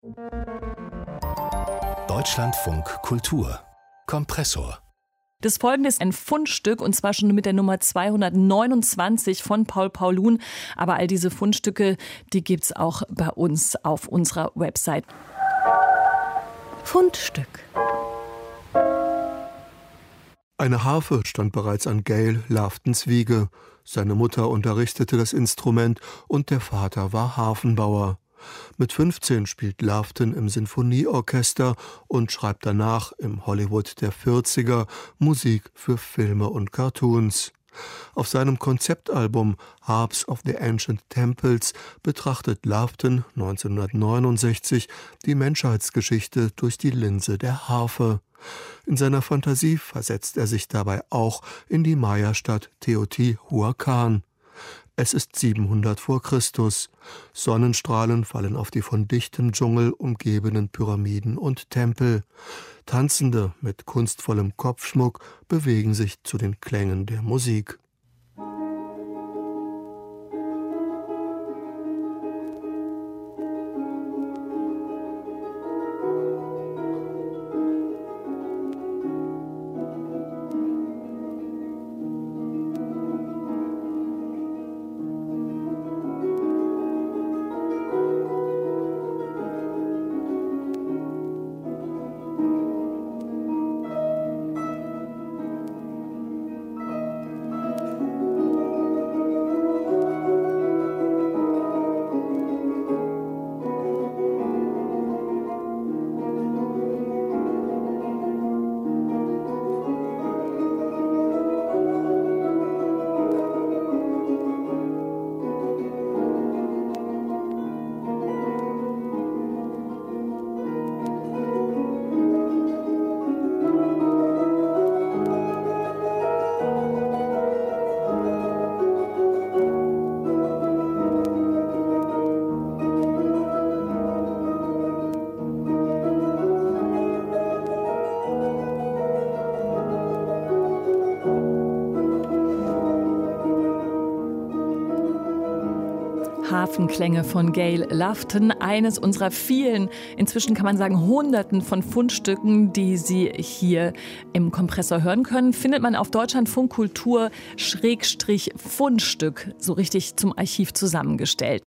Deutschlandfunk Kultur Kompressor. Das folgende ist ein Fundstück, und zwar schon mit der Nummer 229 von Paul Paulun. Aber all diese Fundstücke, die gibt's auch bei uns auf unserer Website. Fundstück. Eine Harfe stand bereits an Gail Loftons Wiege. Seine Mutter unterrichtete das Instrument und der Vater war Harfenbauer. Mit 15 spielt Lofton im Sinfonieorchester und schreibt danach im Hollywood der 40er Musik für Filme und Cartoons. Auf seinem Konzeptalbum Harps of the Ancient Temples betrachtet Lofton 1969 die Menschheitsgeschichte durch die Linse der Harfe. In seiner Fantasie versetzt er sich dabei auch in die Maya-Stadt Teotihuacan. Es ist 700 vor Christus. Sonnenstrahlen fallen auf die von dichtem Dschungel umgebenen Pyramiden und Tempel. Tanzende mit kunstvollem Kopfschmuck bewegen sich zu den Klängen der Musik. Hafenklänge von Gail Lofton, eines unserer vielen, inzwischen kann man sagen Hunderten von Fundstücken, die Sie hier im Kompressor hören können, findet man auf Deutschlandfunk Kultur /Fundstück, so richtig zum Archiv zusammengestellt.